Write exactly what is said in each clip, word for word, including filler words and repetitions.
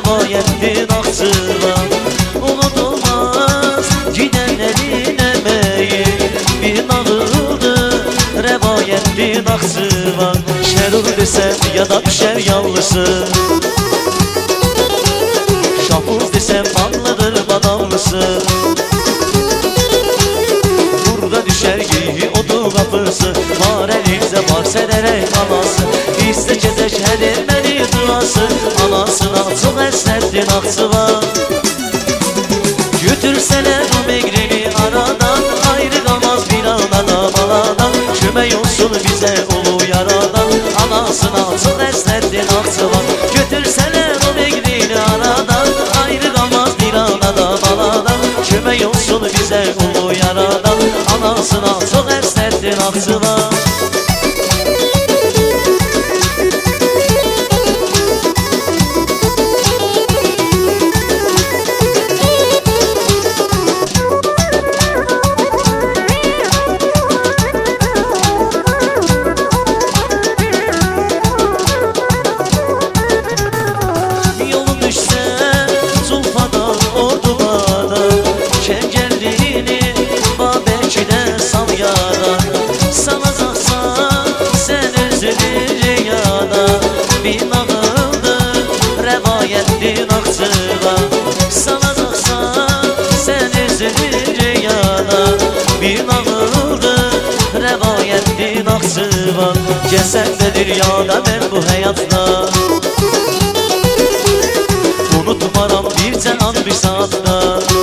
rəvayətdir Naxçıvan. Unudulmaz gidənlərin əməyi, bir nağıldır, rəvayətdir Naxçıvan. Şərur desəm yada düşər yanlısı, Şapuz desəm anlıdır badamlısı. Burada düşər giyi odu qapısı, var əlinizə var sədərək anası. İstə gəzək hər erməni duası, anasına çox əsnətdir Naxçıvan. Götürsələr o megrini aradan, ayrı qalmaz bir anadan baladan. Kömək olsun bizə ulu yaradan, anasına çox əsnətdir Naxçıvan. Götürsələr o megrini aradan, ayrı qalmaz bir anadan baladan. Kömək olsun bizə ulu yaradan, anasına çox əsnətdir Naxçıvan. Naxçıvan sanacaqsan sən özünü rəyana, bir nağıldır, rəvayətdir Naxçıvan. Cəsədlədir yada mən bu həyatda, unutmaram bircə an bir saatda.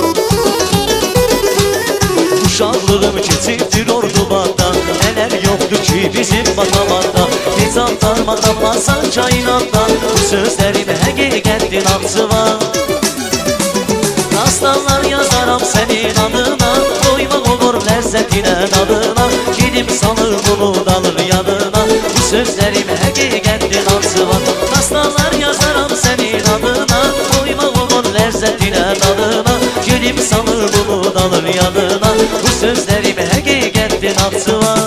Uşaqlığım keçibdir Ordubadda, nələr yoxdur ki bizim Batamanda. Heç antarma tapmasan kainatda, bu sözlərim həqiqətdir Naxçıvan. Dastanlar yazaram sənin adına, doymaq olur ləzzətinə dadına. Gedim salır bunu dalır yadına, bu sözlərim həqiqətdir Naxçıvan. Dastanlar yazaram sənin adına, doymaq olur ləzzətinə dadına. Gedim salır bunu dalır yadına, bu sözlərim həqiqətdir Naxçıvan.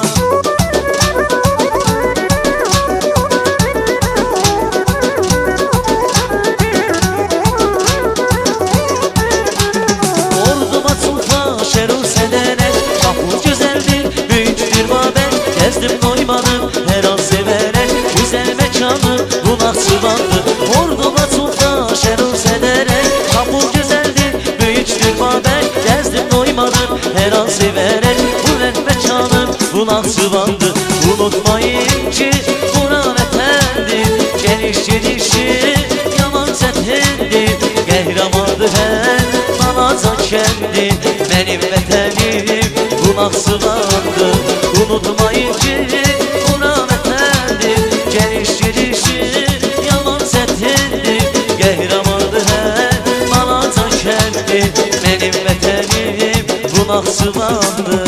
Gəzdim doymadım hər an sevərək, güzel məkanım bu Naxçıvandır. Orduma çulpa şərur sədərək, Şapur gözəldir, böyükdür babək. Gəzdim doymadım hər an sevərək, güzel məkanım bu Naxçıvandır. Unutmayın ki bura vətəndir, gəliş gedişi yaman çətindir. Qəhrəmandır hər balaca kəndi, mənim vətənim bu Naxçıvandır. Unutmayın ki bura vətəndir, gəliş gedişi yaman çətindir. Qəhrəmandır hər balaca kəndi, mənim vətənim bu Naxçıvandır.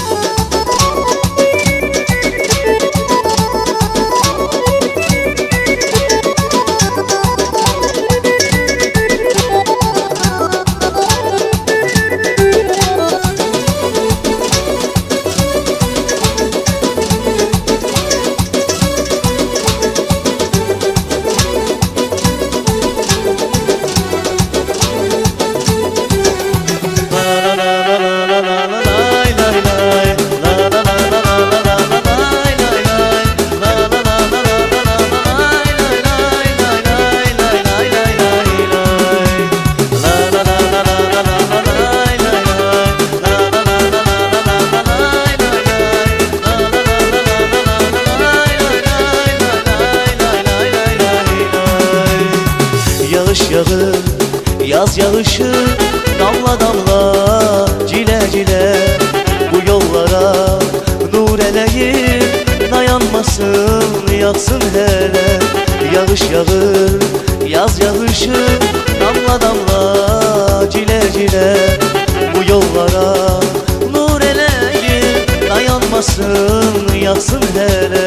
Yağır, yaz yağışı, damla damla, cile cile. Bu yollara nur eləyir, dayanmasın, yağsın hele. Yağış yağır, yaz yağışı, damla damla, cile cile. Bu yollara nur eləyir, dayanmasın, yağsın hele.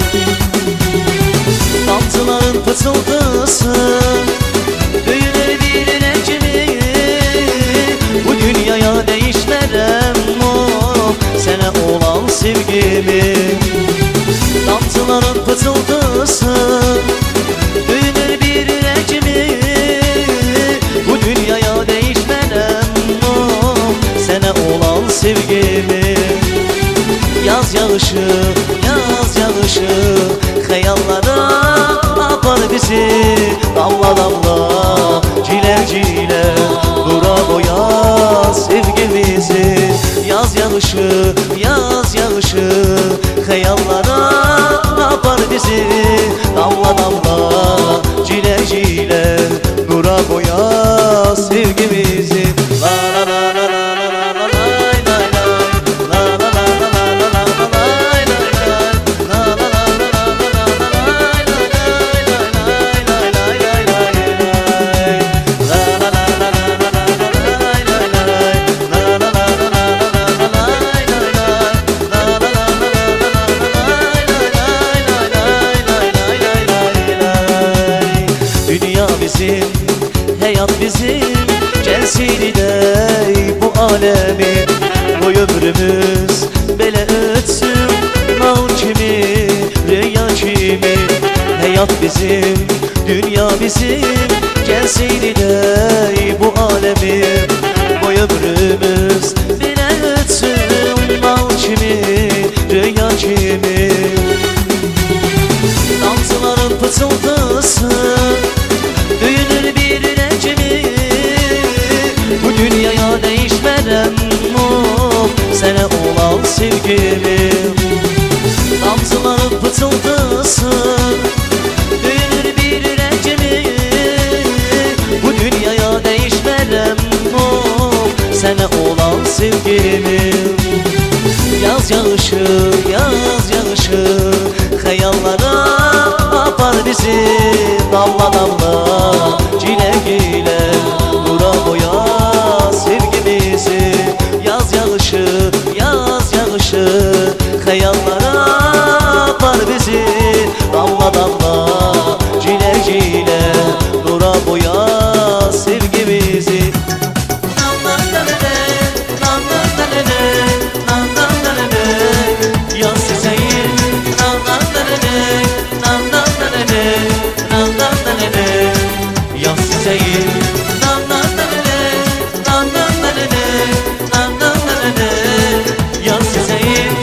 Damcıların fısıldısı döyünür bir rəngimi, bu dünyaya değişmərəm o, sənə olan sevgimi. Damcıların fısıldısı döyünür bir rəngimi, yağışı, yaz yağışı hayallara apar bizi. Damla damla cile cile nura boya sevgimizi. Yaz yağışı, yaz yağışı hayallara apar bizi. Damla damla cile cile nura boya sevgimizi. La la la la la la la la. Bizim, hayat bizim, gelseydi de bu alemin. Boy ömrümüz belə ötsün, nağıl kimi, rüya kimi. Hayat bizim, dünya bizim, gelseydi de bu alemin. Boy ömrümüz belə ötsün, nağıl kimi, rüya kimi. Dansların pıçıltısı duyulur bir ürəcimi. Bu dünyaya değişmərəm mum, sənə olan sevgimim. Damcıların pıçıltısı duyulur bir ürəcimi. Bu dünyaya değişmərəm mum, sənə olan sevgimim. Yaz yağışı, yaz yağışı hayallara apar bizi. Damla damla cile cile nura boya sevgimizi. Yaz yağışı, yaz yağışı hayallara apar bizi. Damla damla cile cile nura boya sevgimizi. Yaz çiçeğim yaz çiçeğim yaz çiçeğim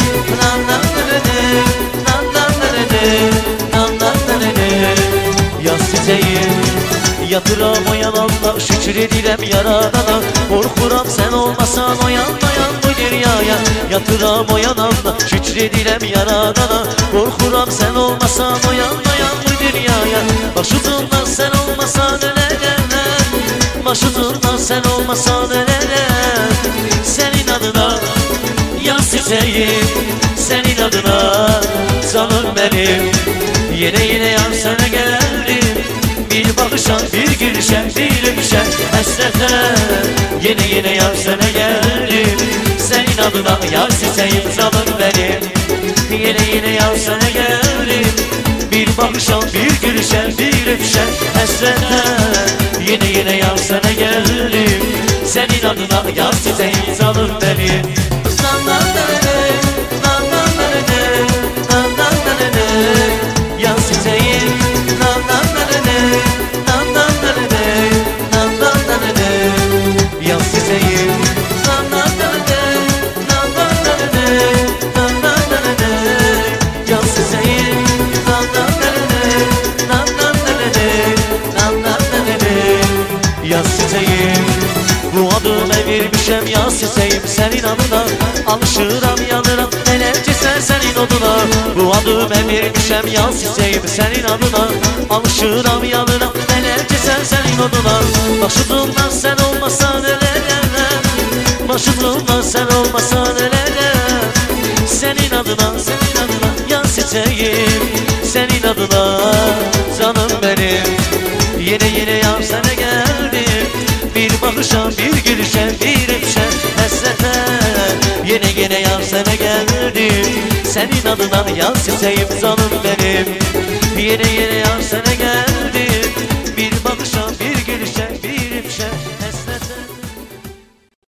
yaz çiçeğim. Yatıram o yananda şükür edirəm yaradana. Korkuram sen olmasan o yanmayan bu dünyaya. Yatıram o yananda şükür edirəm yaradana. Korkuram sen olmasan o yanmayan bu dünyaya. Başucundan sen olmasan ölərəm. Başucundan sen olmasan ölərəm. Senin adına yaz çiçeğim, senin adına canım benim. Yine yine yar sana geldim. Bir bakışan, bir gülüşen, bir öpüşen hasrete. Yine yine yar sana geldim. Senin adına yar çiçeğim canım benim. Yine yine yar sana geldim. Bir bakışan, bir gülüşen, bir öpüşen hasrete. Yine yine yar sana geldim. Senin adına yar çiçeğim canım benim. Yaz çiçeğim yaz çiçeğim yaz çiçeğim yaz çiçeğim. Bu adımı vermişəm yaz çiçeğim senin adına. Alışıram yanıram nelerce sen senin oduna. Bu adımı vermişəm yaz çiçeğim senin adına. Alışıram yanıram nelerce sen senin oduna. Başucumdan sen olmasan ölərəm. Başucumdan sen olmasan ölərəm. Senin adına, senin adına yaz çiçeğim senin adına canım benim. Yine yine yar sana geldim. Bir bakışan, bir gülüşen, bir öpüşen hasrete. Yine yine yar sana geldim. Senin adına yaz çiçeğim canım benim. Yine yine yar sana geldim.